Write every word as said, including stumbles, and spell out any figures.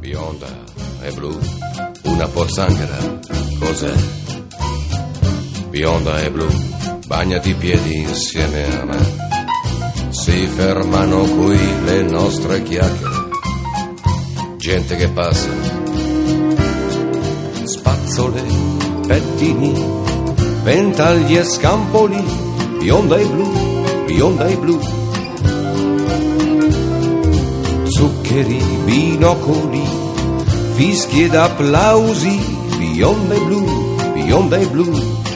bionda e blu, una pozzanghera, cos'è? Bionda e blu, bagnati i piedi insieme a me. Si fermano qui le nostre chiacchiere, gente che passa, spazzole, pettini, ventagli e scampoli, bionda e blu, bionda e blu. Zuccheri, binocoli, fischi ed applausi, bionda e blu, bionda e blu.